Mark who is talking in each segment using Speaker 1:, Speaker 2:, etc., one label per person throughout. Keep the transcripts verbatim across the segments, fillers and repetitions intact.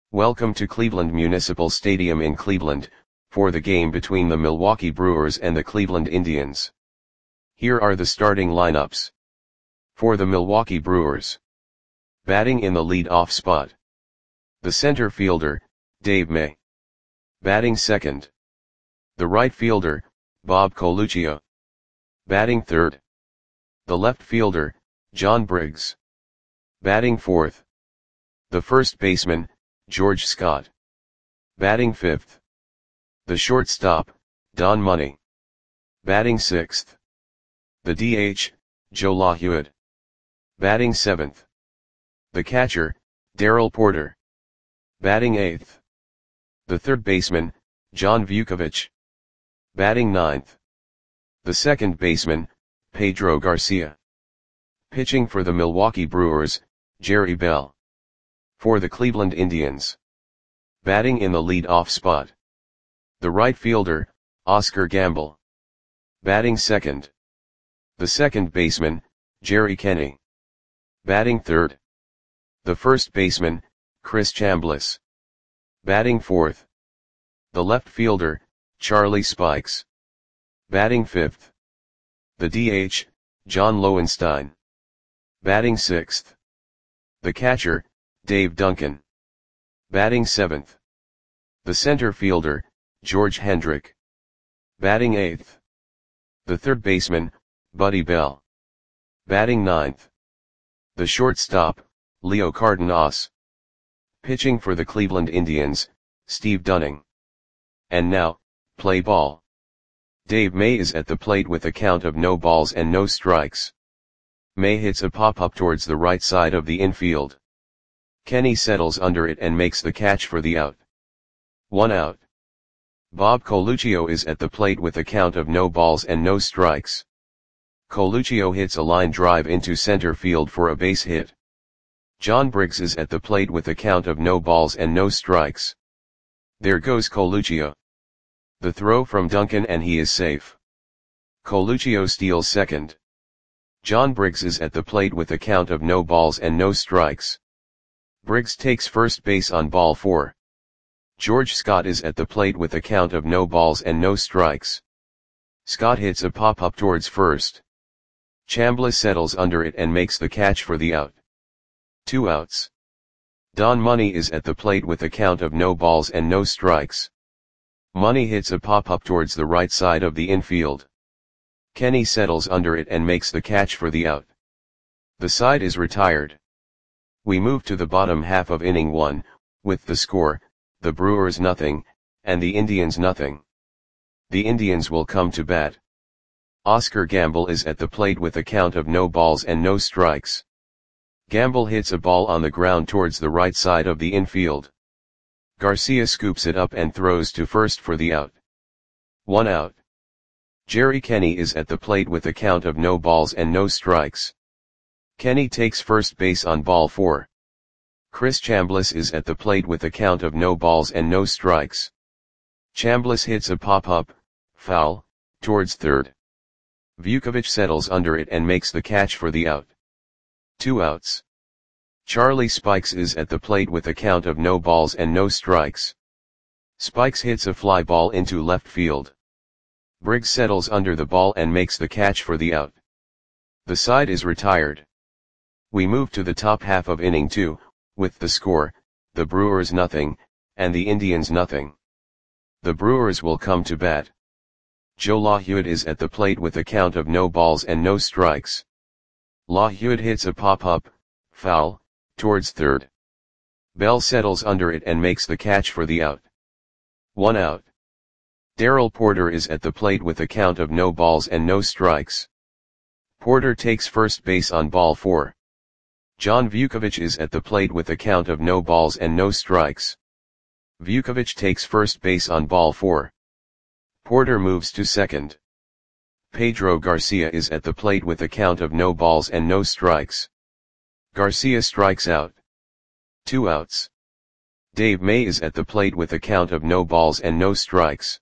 Speaker 1: Welcome to Cleveland Municipal Stadium in Cleveland, for the game between the Milwaukee Brewers and the Cleveland Indians. Here are the starting lineups. For the Milwaukee Brewers. Batting in the lead-off spot. The center fielder, Dave May. Batting second. The right fielder, Bob Coluccio. Batting third. The left fielder, John Briggs. Batting fourth. The first baseman, George Scott. Batting fifth. The shortstop, Don Money. Batting sixth. The D H, Joe LaHuid. Batting seventh. The catcher, Darrell Porter. Batting eighth. The third baseman, John Vukovich. Batting ninth. The second baseman, Pedro Garcia. Pitching for the Milwaukee Brewers, Jerry Bell. For the Cleveland Indians. Batting in the lead-off spot. The right fielder, Oscar Gamble. Batting second. The second baseman, Jerry Kenny. Batting third. The first baseman, Chris Chambliss. Batting fourth. The left fielder, Charlie Spikes. Batting fifth. The D H, John Lowenstein. Batting sixth. The catcher, Dave Duncan. Batting seventh. The center fielder, George Hendrick. Batting eighth. The third baseman, Buddy Bell. Batting ninth. The shortstop, Leo Cardenas. Pitching for the Cleveland Indians, Steve Dunning. And now, play ball. Dave May is at the plate with a count of no balls and no strikes. May hits a pop-up towards the right side of the infield. Kenny settles under it and makes the catch for the out. One out. Bob Coluccio is at the plate with a count of no balls and no strikes. Coluccio hits a line drive into center field for a base hit. John Briggs is at the plate with a count of no balls and no strikes. There goes Coluccio. The throw from Duncan and he is safe. Coluccio steals second. John Briggs is at the plate with a count of no balls and no strikes. Briggs takes first base on ball four. George Scott is at the plate with a count of no balls and no strikes. Scott hits a pop-up towards first. Chambliss settles under it and makes the catch for the out. Two outs. Don Money is at the plate with a count of no balls and no strikes. Money hits a pop-up towards the right side of the infield. Kenny settles under it and makes the catch for the out. The side is retired. We move to the bottom half of inning one, with the score, the Brewers nothing, and the Indians nothing. The Indians will come to bat. Oscar Gamble is at the plate with a count of no balls and no strikes. Gamble hits a ball on the ground towards the right side of the infield. Garcia scoops it up and throws to first for the out. One out. Jerry Kenny is at the plate with a count of no balls and no strikes. Kenny takes first base on ball four. Chris Chambliss is at the plate with a count of no balls and no strikes. Chambliss hits a pop-up, foul, towards third. Vukovich settles under it and makes the catch for the out. Two outs. Charlie Spikes is at the plate with a count of no balls and no strikes. Spikes hits a fly ball into left field. Briggs settles under the ball and makes the catch for the out. The side is retired. We move to the top half of inning two, with the score, the Brewers nothing, and the Indians nothing. The Brewers will come to bat. Joe LaHuid is at the plate with a count of no balls and no strikes. LaHuid hits a pop-up, foul, towards third. Bell settles under it and makes the catch for the out. One out. Darrell Porter is at the plate with a count of no balls and no strikes. Porter takes first base on ball four. John Vukovich is at the plate with a count of no balls and no strikes. Vukovich takes first base on ball four. Porter moves to second. Pedro Garcia is at the plate with a count of no balls and no strikes. Garcia strikes out. Two outs. Dave May is at the plate with a count of no balls and no strikes.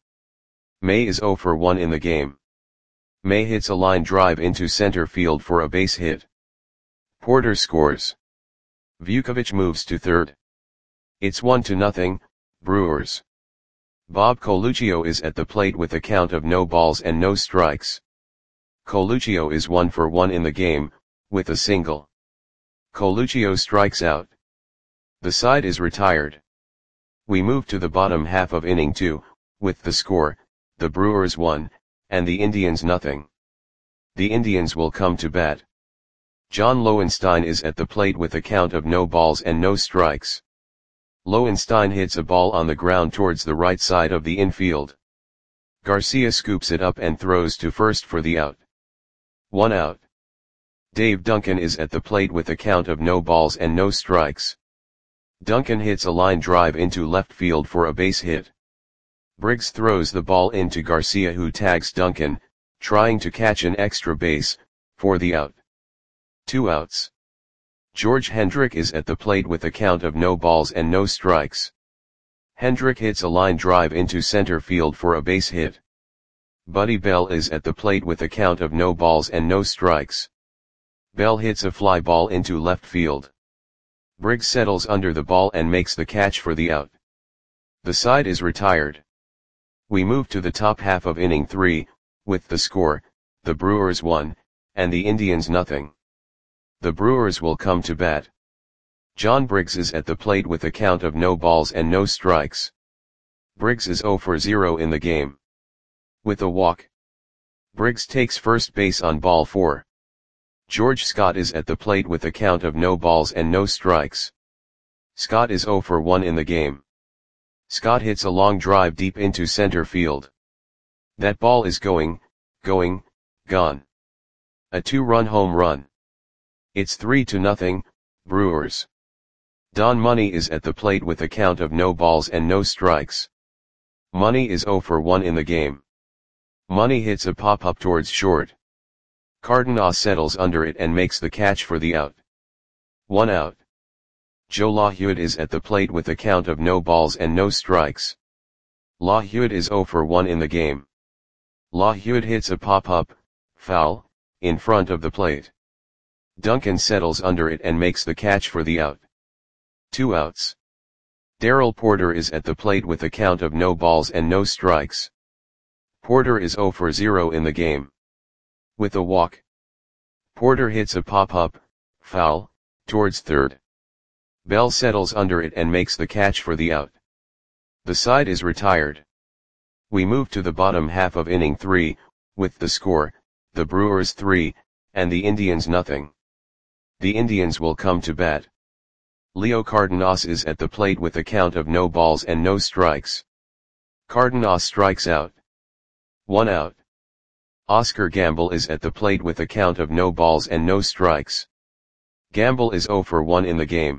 Speaker 1: May is zero for one in the game. May hits a line drive into center field for a base hit. Porter scores. Vukovich moves to third. It's one to nothing, Brewers. Bob Coluccio is at the plate with a count of no balls and no strikes. Coluccio is one for one in the game, with a single. Coluccio strikes out. The side is retired. We move to the bottom half of inning two, with the score, the Brewers one, and the Indians nothing. The Indians will come to bat. John Lowenstein is at the plate with a count of no balls and no strikes. Lowenstein hits a ball on the ground towards the right side of the infield. Garcia scoops it up and throws to first for the out. One out. Dave Duncan is at the plate with a count of no balls and no strikes. Duncan hits a line drive into left field for a base hit. Briggs throws the ball into Garcia, who tags Duncan, trying to catch an extra base, for the out. Two outs. George Hendrick is at the plate with a count of no balls and no strikes. Hendrick hits a line drive into center field for a base hit. Buddy Bell is at the plate with a count of no balls and no strikes. Bell hits a fly ball into left field. Briggs settles under the ball and makes the catch for the out. The side is retired. We move to the top half of inning three, with the score, the Brewers one, and the Indians nothing. The Brewers will come to bat. John Briggs is at the plate with a count of no balls and no strikes. Briggs is zero for zero in the game. With a walk. Briggs takes first base on ball four. George Scott is at the plate with a count of no balls and no strikes. Scott is zero for one in the game. Scott hits a long drive deep into center field. That ball is going, going, gone. A two-run home run. It's three to nothing, Brewers. Don Money is at the plate with a count of no balls and no strikes. Money is zero for one in the game. Money hits a pop-up towards short. Cardenas settles under it and makes the catch for the out. One out. Joe LaHude is at the plate with a count of no balls and no strikes. LaHude is zero for one in the game. LaHude hits a pop-up, foul, in front of the plate. Duncan settles under it and makes the catch for the out. Two outs. Darrell Porter is at the plate with a count of no balls and no strikes. Porter is zero for zero in the game. With a walk. Porter hits a pop-up, foul, towards third. Bell settles under it and makes the catch for the out. The side is retired. We move to the bottom half of inning three, with the score, the Brewers three, and the Indians nothing. The Indians will come to bat. Leo Cardenas is at the plate with a count of no balls and no strikes. Cardenas strikes out. One out. Oscar Gamble is at the plate with a count of no balls and no strikes. Gamble is zero for one in the game.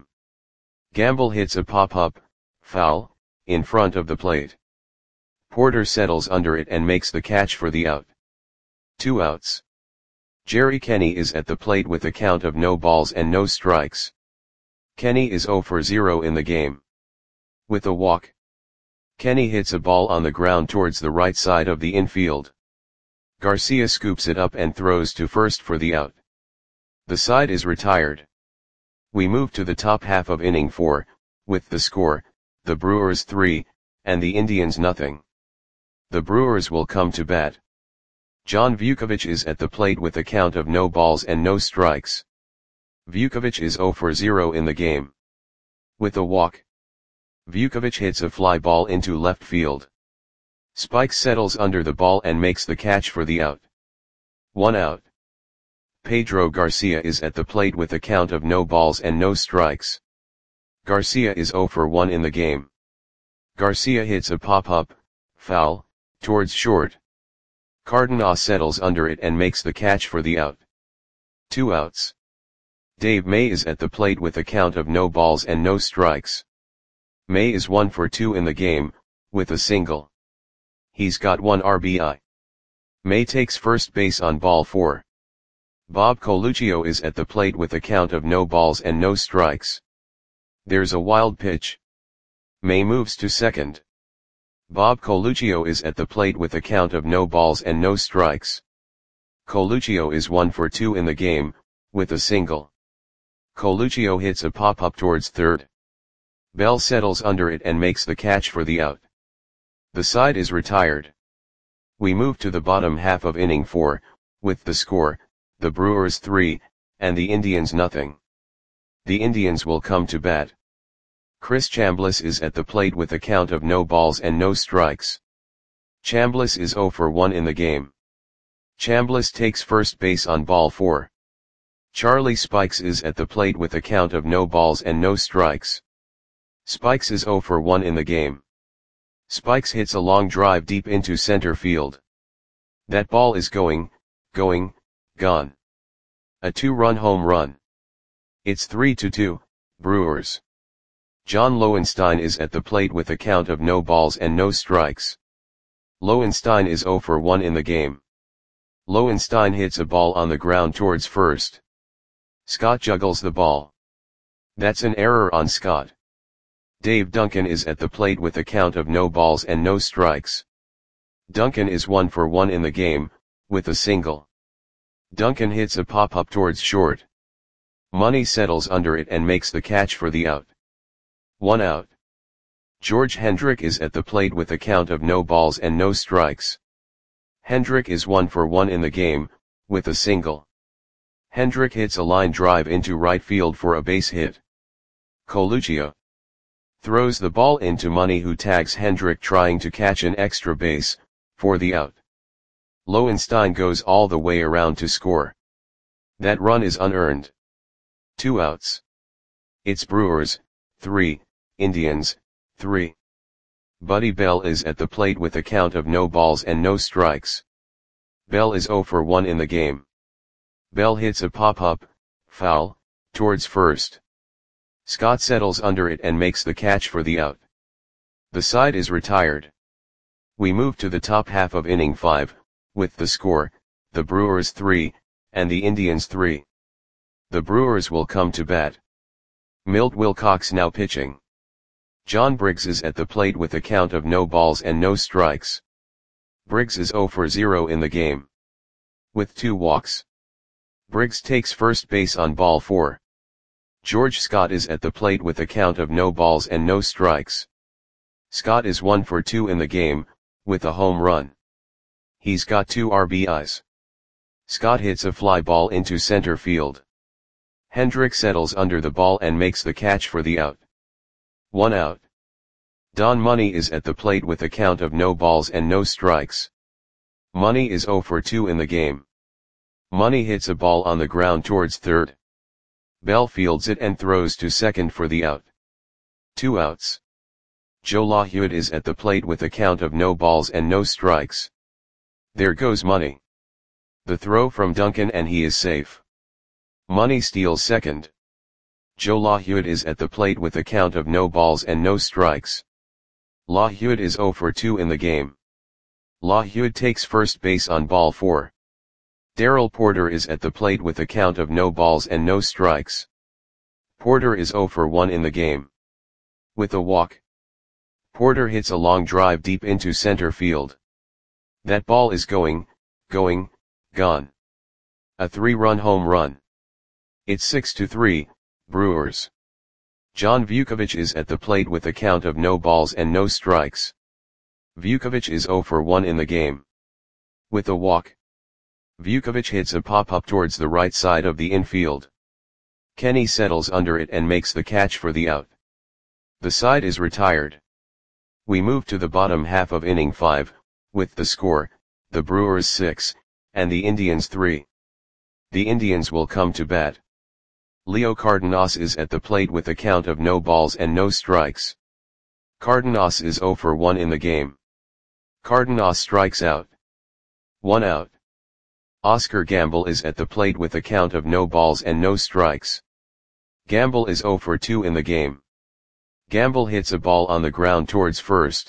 Speaker 1: Gamble hits a pop-up, foul, in front of the plate. Porter settles under it and makes the catch for the out. Two outs. Jerry Kenny is at the plate with a count of no balls and no strikes. Kenny is zero for zero in the game. With a walk. Kenny hits a ball on the ground towards the right side of the infield. Garcia scoops it up and throws to first for the out. The side is retired. We move to the top half of inning four, with the score, the Brewers three, and the Indians nothing. The Brewers will come to bat. John Vukovich is at the plate with a count of no balls and no strikes. Vukovich is zero for zero in the game. With a walk. Vukovich hits a fly ball into left field. Spike settles under the ball and makes the catch for the out. One out. Pedro Garcia is at the plate with a count of no balls and no strikes. Garcia is zero for one in the game. Garcia hits a pop-up, foul, towards short. Cardenas settles under it and makes the catch for the out. Two outs. Dave May is at the plate with a count of no balls and no strikes. May is one for two in the game, with a single. He's got one R B I. May takes first base on ball four. Bob Coluccio is at the plate with a count of no balls and no strikes. There's a wild pitch. May moves to second. Bob Coluccio is at the plate with a count of no balls and no strikes. Coluccio is one for two in the game, with a single. Coluccio hits a pop-up towards third. Bell settles under it and makes the catch for the out. The side is retired. We move to the bottom half of inning four, with the score, the Brewers three, and the Indians nothing. The Indians will come to bat. Chris Chambliss is at the plate with a count of no balls and no strikes. Chambliss is oh for one in the game. Chambliss takes first base on ball four. Charlie Spikes is at the plate with a count of no balls and no strikes. Spikes is oh for one in the game. Spikes hits a long drive deep into center field. That ball is going, going, gone. A two-run home run. It's three to two, Brewers. John Lowenstein is at the plate with a count of no balls and no strikes. Lowenstein is oh for one in the game. Lowenstein hits a ball on the ground towards first. Scott juggles the ball. That's an error on Scott. Dave Duncan is at the plate with a count of no balls and no strikes. Duncan is one for one in the game, with a single. Duncan hits a pop-up towards short. Money settles under it and makes the catch for the out. One out. George Hendrick is at the plate with a count of no balls and no strikes. Hendrick is one for one in the game, with a single. Hendrick hits a line drive into right field for a base hit. Coluccio throws the ball into Money, who tags Hendrick trying to catch an extra base, for the out. Lowenstein goes all the way around to score. That run is unearned. Two outs. It's Brewers, three, Indians, three. Buddy Bell is at the plate with a count of no balls and no strikes. Bell is oh for one in the game. Bell hits a pop-up, foul, towards first. Scott settles under it and makes the catch for the out. The side is retired. We move to the top half of inning five, with the score, the Brewers three, and the Indians three. The Brewers will come to bat. Milt Wilcox now pitching. John Briggs is at the plate with a count of no balls and no strikes. Briggs is oh for zero in the game. With two walks. Briggs takes first base on ball four. George Scott is at the plate with a count of no balls and no strikes. Scott is one for two in the game, with a home run. He's got two R B Is. Scott hits a fly ball into center field. Hendrick settles under the ball and makes the catch for the out. One out. Don Money is at the plate with a count of no balls and no strikes. Money is oh for two in the game. Money hits a ball on the ground towards third. Bell fields it and throws to second for the out. Two outs. Joe LaHewitt is at the plate with a count of no balls and no strikes. There goes Money. The throw from Duncan and he is safe. Money steals second. Joe LaHewitt is at the plate with a count of no balls and no strikes. LaHewitt is oh for two in the game. LaHewitt takes first base on ball four. Darrell Porter is at the plate with a count of no balls and no strikes. Porter is oh for one in the game. With a walk. Porter hits a long drive deep into center field. That ball is going, going, gone. A three-run home run. It's six to three, Brewers. John Vukovich is at the plate with a count of no balls and no strikes. Vukovich is oh for one in the game. With a walk. Vukovich hits a pop-up towards the right side of the infield. Kenny settles under it and makes the catch for the out. The side is retired. We move to the bottom half of inning five, with the score, the Brewers six, and the Indians three. The Indians will come to bat. Leo Cardenas is at the plate with a count of no balls and no strikes. Cardenas is oh for one in the game. Cardenas strikes out. One out. Oscar Gamble is at the plate with a count of no balls and no strikes. Gamble is oh for two in the game. Gamble hits a ball on the ground towards first.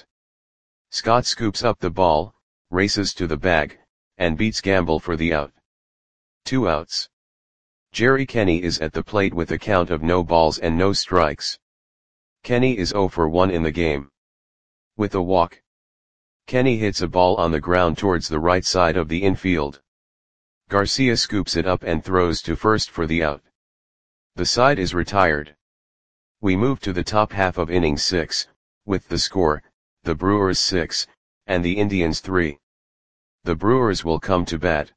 Speaker 1: Scott scoops up the ball, races to the bag, and beats Gamble for the out. Two outs. Jerry Kenny is at the plate with a count of no balls and no strikes. Kenny is oh for one in the game. With a walk. Kenny hits a ball on the ground towards the right side of the infield. Garcia scoops it up and throws to first for the out. The side is retired. We move to the top half of inning six, with the score, the Brewers six, and the Indians three. The Brewers will come to bat.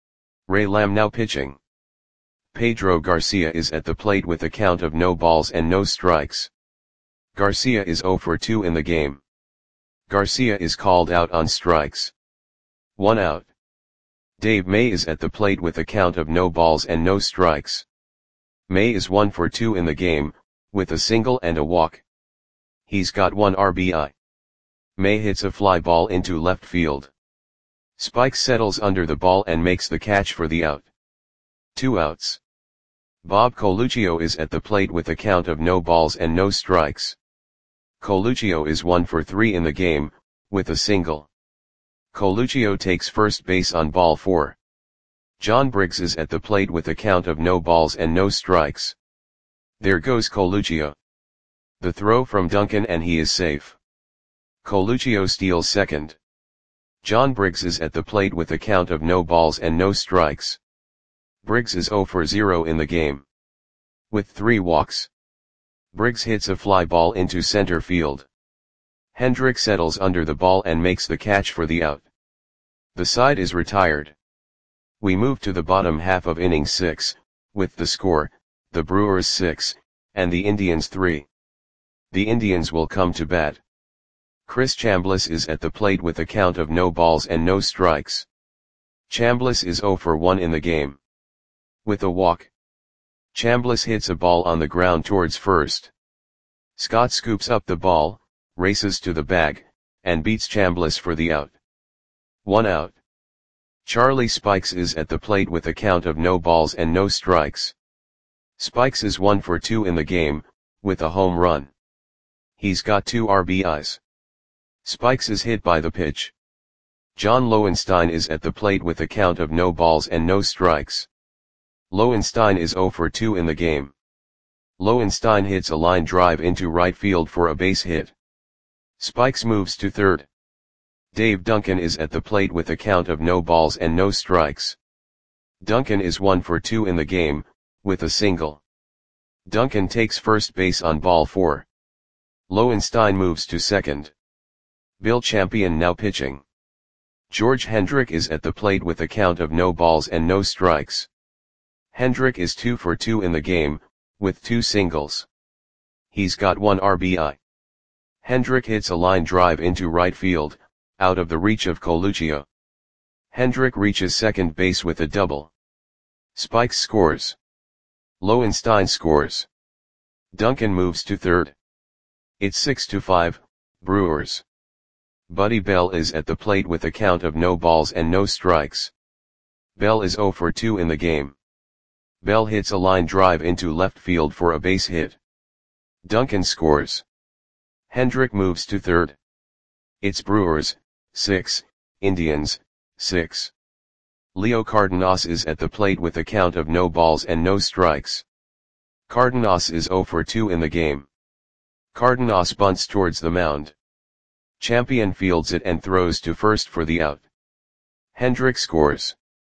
Speaker 1: Ray Lamb now pitching. Pedro Garcia is at the plate with a count of no balls and no strikes. Garcia is zero for two in the game. Garcia is called out on strikes. One out. Dave May is at the plate with a count of no balls and no strikes. May is one for two in the game, with a single and a walk. He's got one R B I. May hits a fly ball into left field. Spike settles under the ball and makes the catch for the out. Two outs. Bob Coluccio is at the plate with a count of no balls and no strikes. Coluccio is one for three in the game, with a single. Coluccio takes first base on ball four. John Briggs is at the plate with a count of no balls and no strikes. There goes Coluccio. The throw from Duncan and he is safe. Coluccio steals second. John Briggs is at the plate with a count of no balls and no strikes. Briggs is zero for zero in the game. With three walks. Briggs hits a fly ball into center field. Hendrick settles under the ball and makes the catch for the out. The side is retired. We move to the bottom half of inning six, with the score, the Brewers six, and the Indians three. The Indians will come to bat. Chris Chambliss is at the plate with a count of no balls and no strikes. Chambliss is zero for one in the game. With a walk. Chambliss hits a ball on the ground towards first. Scott scoops up the ball, races to the bag, and beats Chambliss for the out. One out. Charlie Spikes is at the plate with a count of no balls and no strikes. Spikes is one for two in the game, with a home run. He's got two R B Is. Spikes is hit by the pitch. John Lowenstein is at the plate with a count of no balls and no strikes. Lowenstein is zero for two in the game. Lowenstein hits a line drive into right field for a base hit. Spikes moves to third. Dave Duncan is at the plate with a count of no balls and no strikes. Duncan is one for two in the game, with a single. Duncan takes first base on ball four. Lowenstein moves to second. Bill Champion now pitching. George Hendrick is at the plate with a count of no balls and no strikes. Hendrick is two for two in the game, with two singles. He's got one R B I. Hendrick hits a line drive into right field, out of the reach of Coluccio. Hendrick reaches second base with a double. Spikes scores. Lowenstein scores. Duncan moves to third. It's six to five, Brewers. Buddy Bell is at the plate with a count of no balls and no strikes. Bell is zero for two in the game. Bell hits a line drive into left field for a base hit. Duncan scores. Hendrick moves to third. It's Brewers, six, Indians, six. Leo Cardenas is at the plate with a count of no balls and no strikes. Cardenas is zero for two in the game. Cardenas bunts towards the mound. Champion fields it and throws to first for the out. Hendrick scores.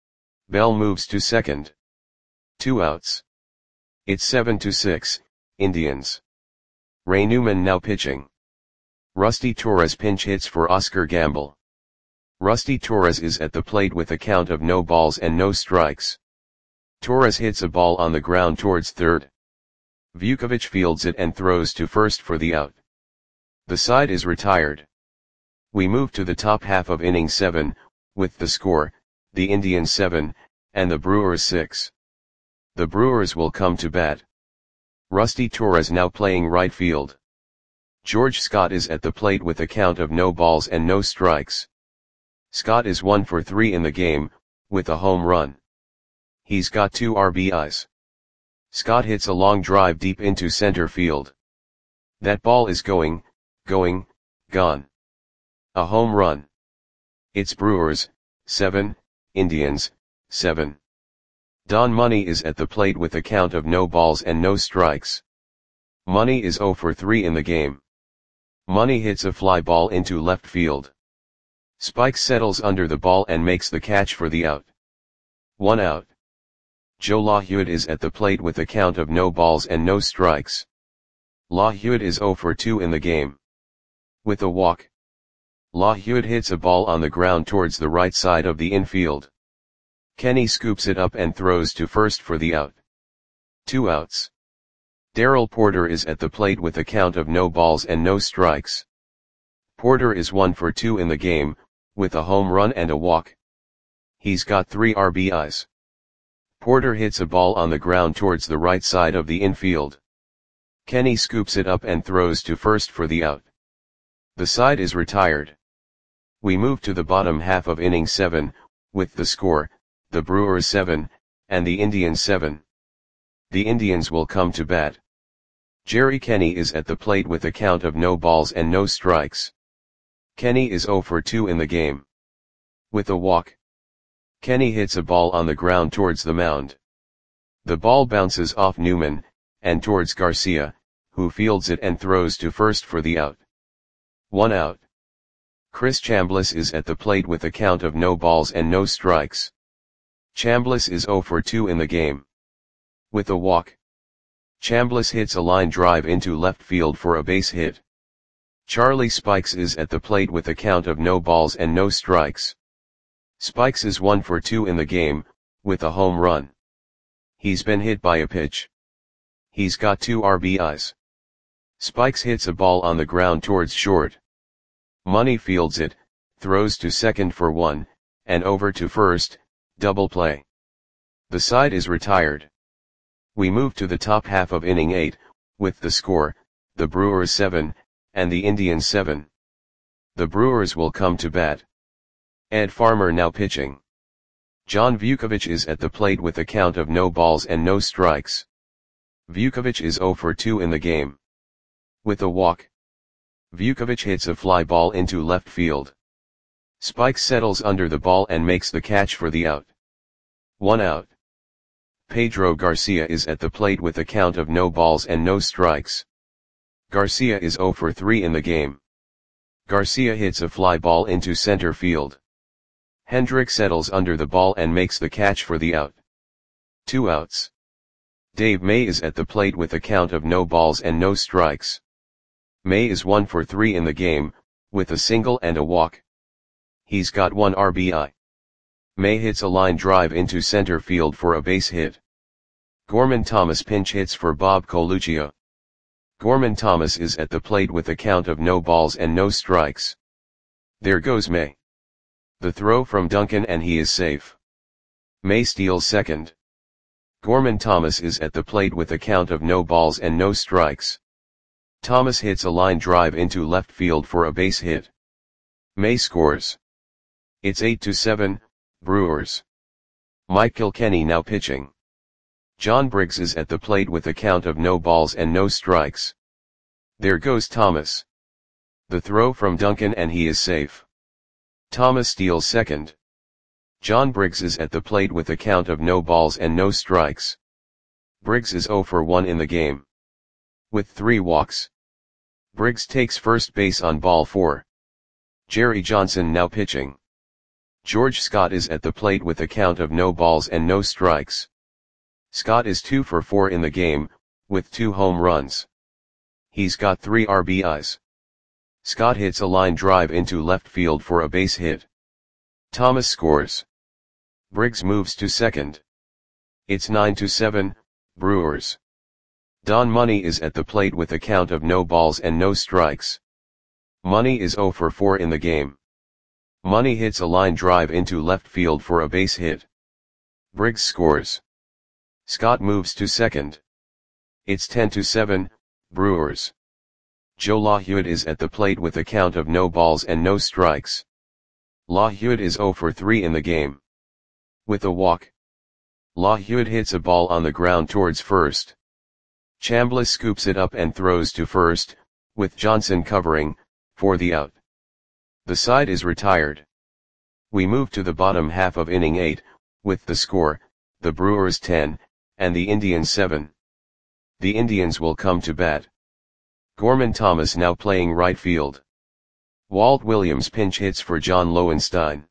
Speaker 1: Bell moves to second. Two outs. It's seven to six, Indians. Ray Newman now pitching. Rusty Torres pinch hits for Oscar Gamble. Rusty Torres is at the plate with a count of no balls and no strikes. Torres hits a ball on the ground towards third. Vukovic fields it and throws to first for the out. The side is retired. We move to the top half of inning seven, with the score, the Indians seven, and the Brewers six. The Brewers will come to bat. Rusty Torres now playing right field. George Scott is at the plate with a count of no balls and no strikes. Scott is one for three in the game, with a home run. He's got two R B Is. Scott hits a long drive deep into center field. That ball is going, going, gone. A home run. It's Brewers, seven, Indians, seven. Don Money is at the plate with a count of no balls and no strikes. Money is zero for three in the game. Money hits a fly ball into left field. Spike settles under the ball and makes the catch for the out. One out. Joe LaHewitt is at the plate with a count of no balls and no strikes. La Huet is zero for two in the game. With a walk. La Huet hits a ball on the ground towards the right side of the infield. Kenny scoops it up and throws to first for the out. Two outs. Darrell Porter is at the plate with a count of no balls and no strikes. Porter is one for two in the game, with a home run and a walk. He's got three R B Is. Porter hits a ball on the ground towards the right side of the infield. Kenny scoops it up and throws to first for the out. The side is retired. We move to the bottom half of inning seven, with the score, the Brewers seven, and the Indians seven. The Indians will come to bat. Jerry Kenny is at the plate with a count of no balls and no strikes. Kenny is zero for two in the game. With a walk. Kenny hits a ball on the ground towards the mound. The ball bounces off Newman, and towards Garcia, who fields it and throws to first for the out. One out. Chris Chambliss is at the plate with a count of no balls and no strikes. Chambliss is zero for two in the game. With a walk. Chambliss hits a line drive into left field for a base hit. Charlie Spikes is at the plate with a count of no balls and no strikes. Spikes is one for two in the game, with a home run. He's been hit by a pitch. He's got two R B Is. Spikes hits a ball on the ground towards short. Money fields it, throws to second for one, and over to first, double play. The side is retired. We move to the top half of inning eight, with the score, the Brewers seven, and the Indians seven. The Brewers will come to bat. Ed Farmer now pitching. John Vukovic is at the plate with a count of no balls and no strikes. Vukovic is zero for two in the game. With a walk. Vukovic hits a fly ball into left field. Spikes settles under the ball and makes the catch for the out. One out. Pedro Garcia is at the plate with a count of no balls and no strikes. Garcia is zero for three in the game. Garcia hits a fly ball into center field. Hendrick settles under the ball and makes the catch for the out. Two outs. Dave May is at the plate with a count of no balls and no strikes. May is one for three in the game, with a single and a walk. He's got one R B I. May hits a line drive into center field for a base hit. Gorman Thomas pinch hits for Bob Coluccia. Gorman Thomas is at the plate with a count of no balls and no strikes. There goes May. The throw from Duncan and he is safe. May steals second. Gorman Thomas is at the plate with a count of no balls and no strikes. Thomas hits a line drive into left field for a base hit. May scores. It's eight to seven, Brewers. Mike Kilkenny now pitching. John Briggs is at the plate with a count of no balls and no strikes. There goes Thomas. The throw from Duncan and he is safe. Thomas steals second. John Briggs is at the plate with a count of no balls and no strikes. Briggs is zero for one in the game. With three walks. Briggs takes first base on ball four. Jerry Johnson now pitching. George Scott is at the plate with a count of no balls and no strikes. Scott is two for four in the game, with two home runs. He's got three R B Is. Scott hits a line drive into left field for a base hit. Thomas scores. Briggs moves to second. It's nine to seven, Brewers. Don Money is at the plate with a count of no balls and no strikes. Money is zero for four in the game. Money hits a line drive into left field for a base hit. Briggs scores. Scott moves to second. It's ten to seven, Brewers. Joe LaHuet is at the plate with a count of no balls and no strikes. LaHuet is zero for three in the game. With a walk. LaHuet hits a ball on the ground towards first. Chambliss scoops it up and throws to first, with Johnson covering, for the out. The side is retired. We move to the bottom half of inning eight, with the score, the Brewers ten, and the Indians seven. The Indians will come to bat. Gorman Thomas now playing right field. Walt Williams pinch hits for John Lowenstein.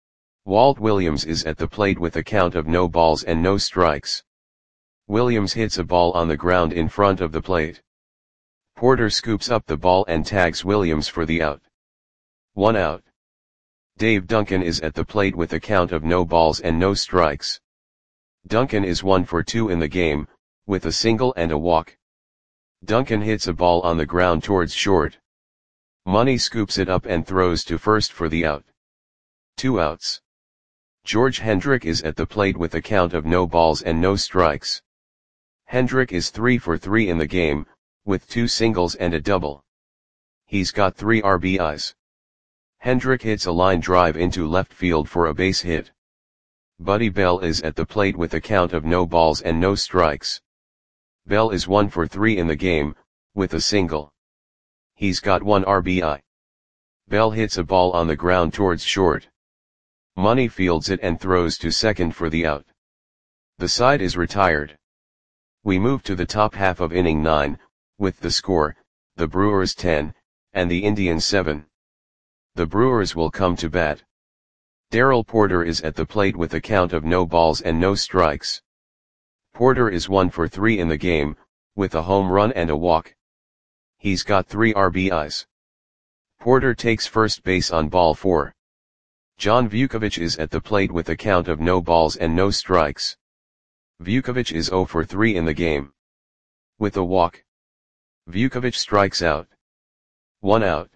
Speaker 1: Walt Williams is at the plate with a count of no balls and no strikes. Williams hits a ball on the ground in front of the plate. Porter scoops up the ball and tags Williams for the out. One out. Dave Duncan is at the plate with a count of no balls and no strikes. Duncan is one for two in the game, with a single and a walk. Duncan hits a ball on the ground towards short. Money scoops it up and throws to first for the out. Two outs. George Hendrick is at the plate with a count of no balls and no strikes. Hendrick is three for three in the game, with two singles and a double. He's got three R B Is. Hendrick hits a line drive into left field for a base hit. Buddy Bell is at the plate with a count of no balls and no strikes. Bell is one for three in the game, with a single. He's got one R B I. Bell hits a ball on the ground towards short. Money fields it and throws to second for the out. The side is retired. We move to the top half of inning nine, with the score, the Brewers ten, and the Indians seven. The Brewers will come to bat. Darrell Porter is at the plate with a count of no balls and no strikes. Porter is one for three in the game, with a home run and a walk. He's got three R B Is. Porter takes first base on ball four. John Vukovich is at the plate with a count of no balls and no strikes. Vukovich is zero for three in the game. With a walk. Vukovich strikes out. One out.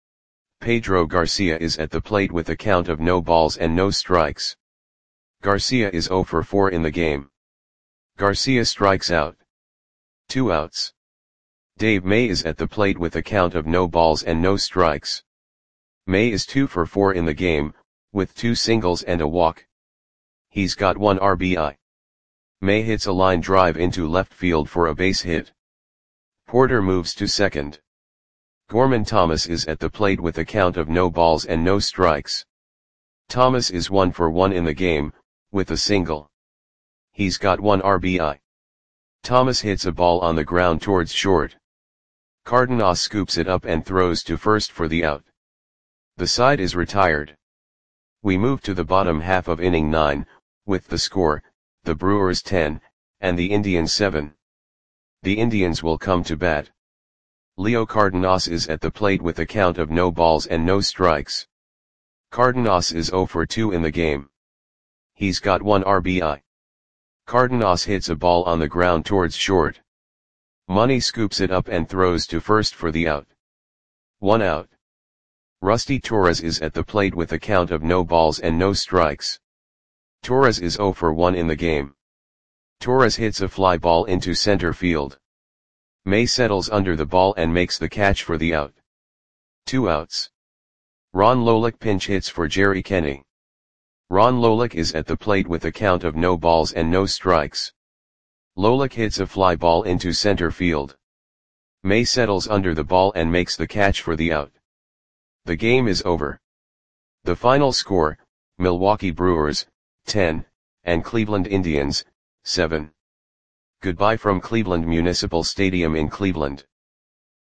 Speaker 1: Pedro Garcia is at the plate with a count of no balls and no strikes. Garcia is zero for four in the game. Garcia strikes out. Two outs. Dave May is at the plate with a count of no balls and no strikes. May is two for four in the game, with two singles and a walk. He's got one R B I. May hits a line drive into left field for a base hit. Porter moves to second. Gorman Thomas is at the plate with a count of no balls and no strikes. Thomas is one for one in the game, with a single. He's got one R B I. Thomas hits a ball on the ground towards short. Cardenas scoops it up and throws to first for the out. The side is retired. We move to the bottom half of inning nine, with the score, the Brewers ten, and the Indians seven. The Indians will come to bat. Leo Cardenas is at the plate with a count of no balls and no strikes. Cardenas is zero for two in the game. He's got one R B I. Cardenas hits a ball on the ground towards short. Money scoops it up and throws to first for the out. One out. Rusty Torres is at the plate with a count of no balls and no strikes. Torres is zero for one in the game. Torres hits a fly ball into center field. May settles under the ball and makes the catch for the out. Two outs. Ron Lolick pinch hits for Jerry Kenny. Ron Lolick is at the plate with a count of no balls and no strikes. Lolick hits a fly ball into center field. May settles under the ball and makes the catch for the out. The game is over. The final score, Milwaukee Brewers, ten, and Cleveland Indians, seven. Goodbye from Cleveland Municipal Stadium in Cleveland.